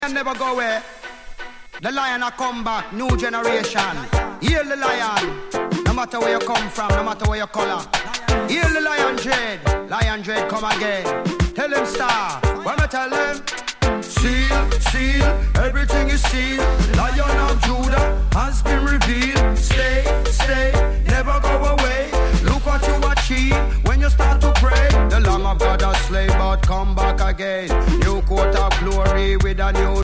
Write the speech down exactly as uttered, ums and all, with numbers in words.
lion never go away. The lion a come back, new generation. Heal the lion, no matter where you come from, no matter where you color. Heal the lion dread, lion dread come again. Tell them star, what I tell them? Seal, seal, everything is sealed. Lion of Judah has been revealed. Stay, stay, never go away. Look what you achieve when you start to pray. The Lamb of God has slain, but come back again. New coat of glory with a new